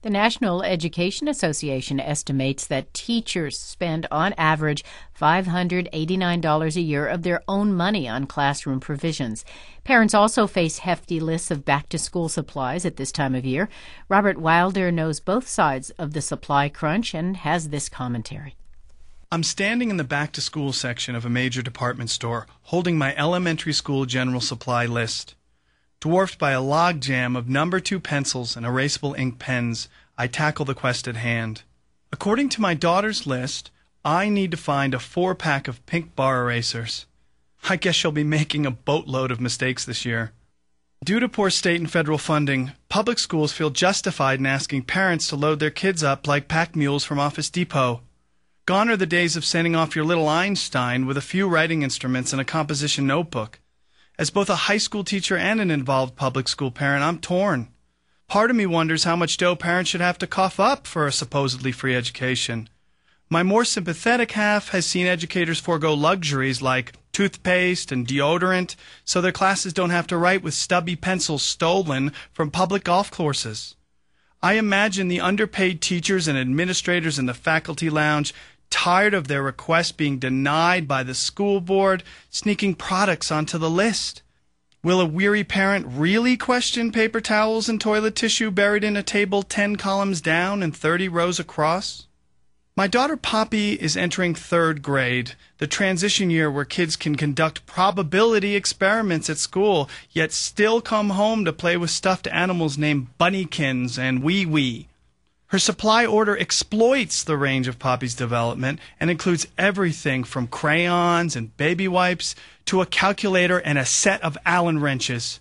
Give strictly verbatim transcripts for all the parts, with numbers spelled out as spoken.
The National Education Association estimates that teachers spend on average five hundred eighty-nine dollars a year of their own money on classroom provisions. Parents also face hefty lists of back-to-school supplies at this time of year. Robert Wilder knows both sides of the supply crunch and has this commentary. I'm standing in the back-to-school section of a major department store, holding my elementary school general supply list. Dwarfed by a logjam of number two pencils and erasable ink pens, I tackle the quest at hand. According to my daughter's list, I need to find a four-pack of pink bar erasers. I guess she'll be making a boatload of mistakes this year. Due to poor state and federal funding, public schools feel justified in asking parents to load their kids up like pack mules from Office Depot. Gone are the days of sending off your little Einstein with a few writing instruments and a composition notebook. As both a high school teacher and an involved public school parent, I'm torn. Part of me wonders how much dough parents should have to cough up for a supposedly free education. My more sympathetic half has seen educators forego luxuries like toothpaste and deodorant so their classes don't have to write with stubby pencils stolen from public golf courses. I imagine the underpaid teachers and administrators in the faculty lounge, tired of their requests being denied by the school board, sneaking products onto the list. Will a weary parent really question paper towels and toilet tissue buried in a table ten columns down and thirty rows across? My daughter Poppy is entering third grade, the transition year where kids can conduct probability experiments at school, yet still come home to play with stuffed animals named Bunnykins and Wee Wee. Her supply order exploits the range of Poppy's development and includes everything from crayons and baby wipes to a calculator and a set of Allen wrenches.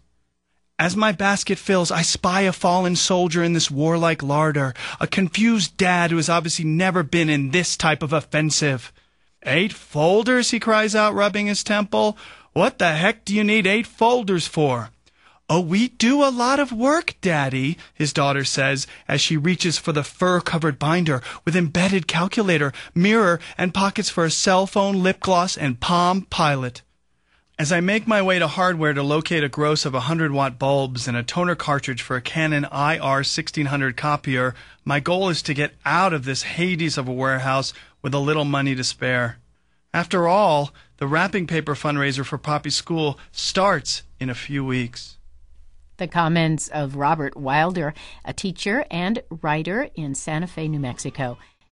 As my basket fills, I spy a fallen soldier in this warlike larder, a confused dad who has obviously never been in this type of offensive. Eight folders, he cries out, rubbing his temple. What the heck do you need eight folders for? Oh, we do a lot of work, Daddy, his daughter says as she reaches for the fur-covered binder with embedded calculator, mirror, and pockets for a cell phone, lip gloss, and Palm Pilot. As I make my way to hardware to locate a gross of one hundred watt bulbs and a toner cartridge for a Canon I R sixteen hundred copier, my goal is to get out of this Hades of a warehouse with a little money to spare. After all, the wrapping paper fundraiser for Poppy's school starts in a few weeks. The comments of Robert Wilder, a teacher and writer in Santa Fe, New Mexico.